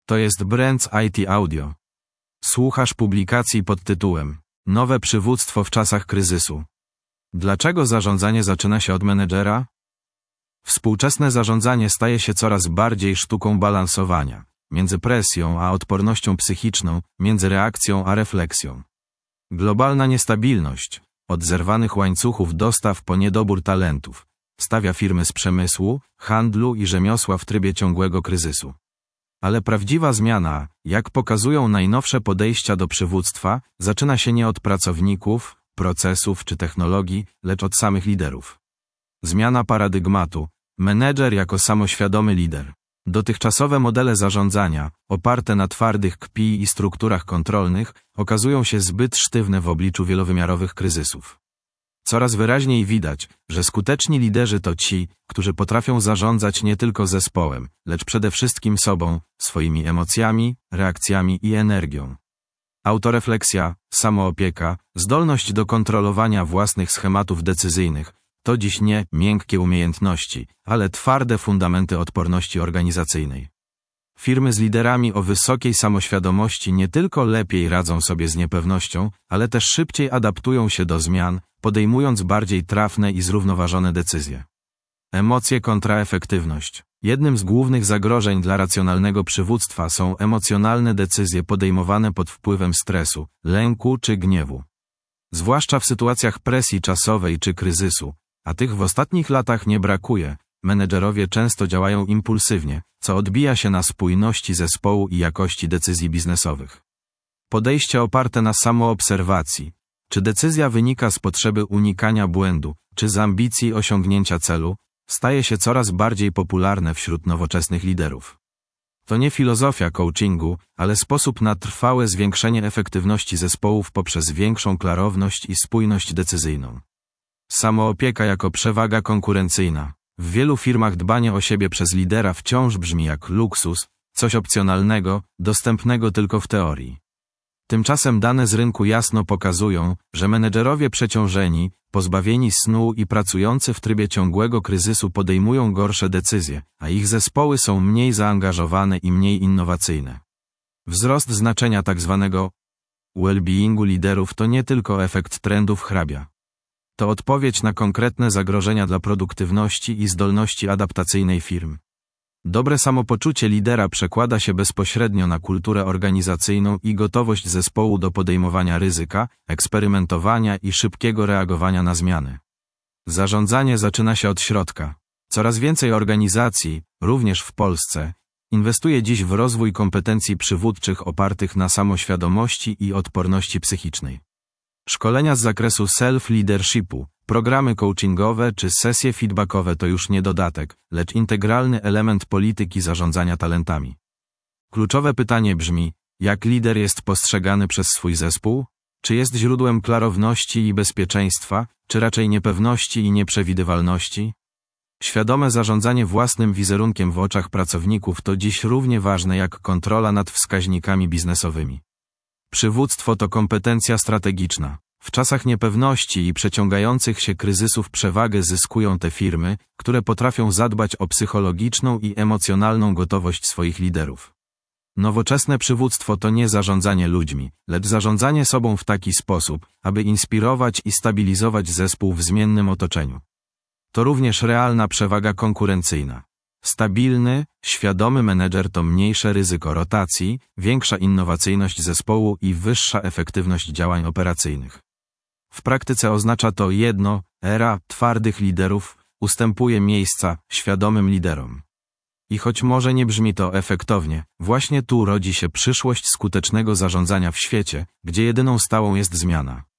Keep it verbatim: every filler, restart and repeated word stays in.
To jest Brands I T Audio. Słuchasz publikacji pod tytułem Nowe przywództwo w czasach kryzysu. Dlaczego zarządzanie zaczyna się od menedżera? Współczesne zarządzanie staje się coraz bardziej sztuką balansowania między presją a odpornością psychiczną, między reakcją a refleksją. Globalna niestabilność, od zerwanych łańcuchów dostaw po niedobór talentów, stawia firmy z przemysłu, handlu i rzemiosła w trybie ciągłego kryzysu. Ale prawdziwa zmiana, jak pokazują najnowsze podejścia do przywództwa, zaczyna się nie od pracowników, procesów czy technologii, lecz od samych liderów. Zmiana paradygmatu. Menedżer jako samoświadomy lider. Dotychczasowe modele zarządzania, oparte na twardych K P I i strukturach kontrolnych, okazują się zbyt sztywne w obliczu wielowymiarowych kryzysów. Coraz wyraźniej widać, że skuteczni liderzy to ci, którzy potrafią zarządzać nie tylko zespołem, lecz przede wszystkim sobą, swoimi emocjami, reakcjami i energią. Autorefleksja, samoopieka, zdolność do kontrolowania własnych schematów decyzyjnych to dziś nie miękkie umiejętności, ale twarde fundamenty odporności organizacyjnej. Firmy z liderami o wysokiej samoświadomości nie tylko lepiej radzą sobie z niepewnością, ale też szybciej adaptują się do zmian, podejmując bardziej trafne i zrównoważone decyzje. Emocje kontra efektywność. Jednym z głównych zagrożeń dla racjonalnego przywództwa są emocjonalne decyzje podejmowane pod wpływem stresu, lęku czy gniewu. Zwłaszcza w sytuacjach presji czasowej czy kryzysu, a tych w ostatnich latach nie brakuje, menedżerowie często działają impulsywnie, co odbija się na spójności zespołu i jakości decyzji biznesowych. Podejście oparte na samoobserwacji. Czy decyzja wynika z potrzeby unikania błędu, czy z ambicji osiągnięcia celu, staje się coraz bardziej popularne wśród nowoczesnych liderów. To nie filozofia coachingu, ale sposób na trwałe zwiększenie efektywności zespołów poprzez większą klarowność i spójność decyzyjną. Samoopieka jako przewaga konkurencyjna. W wielu firmach dbanie o siebie przez lidera wciąż brzmi jak luksus, coś opcjonalnego, dostępnego tylko w teorii. Tymczasem dane z rynku jasno pokazują, że menedżerowie przeciążeni, pozbawieni snu i pracujący w trybie ciągłego kryzysu podejmują gorsze decyzje, a ich zespoły są mniej zaangażowane i mniej innowacyjne. Wzrost znaczenia tzw. well-beingu liderów to nie tylko efekt trendów hrabia. To odpowiedź na konkretne zagrożenia dla produktywności i zdolności adaptacyjnej firm. Dobre samopoczucie lidera przekłada się bezpośrednio na kulturę organizacyjną i gotowość zespołu do podejmowania ryzyka, eksperymentowania i szybkiego reagowania na zmiany. Zarządzanie zaczyna się od środka. Coraz więcej organizacji, również w Polsce, inwestuje dziś w rozwój kompetencji przywódczych opartych na samoświadomości i odporności psychicznej. Szkolenia z zakresu self-leadershipu, programy coachingowe czy sesje feedbackowe to już nie dodatek, lecz integralny element polityki zarządzania talentami. Kluczowe pytanie brzmi, jak lider jest postrzegany przez swój zespół? Czy jest źródłem klarowności i bezpieczeństwa, czy raczej niepewności i nieprzewidywalności? Świadome zarządzanie własnym wizerunkiem w oczach pracowników to dziś równie ważne jak kontrola nad wskaźnikami biznesowymi. Przywództwo to kompetencja strategiczna. W czasach niepewności i przeciągających się kryzysów przewagę zyskują te firmy, które potrafią zadbać o psychologiczną i emocjonalną gotowość swoich liderów. Nowoczesne przywództwo to nie zarządzanie ludźmi, lecz zarządzanie sobą w taki sposób, aby inspirować i stabilizować zespół w zmiennym otoczeniu. To również realna przewaga konkurencyjna. Stabilny, świadomy menedżer to mniejsze ryzyko rotacji, większa innowacyjność zespołu i wyższa efektywność działań operacyjnych. W praktyce oznacza to jedno, era twardych liderów ustępuje miejsca świadomym liderom. I choć może nie brzmi to efektownie, właśnie tu rodzi się przyszłość skutecznego zarządzania w świecie, gdzie jedyną stałą jest zmiana.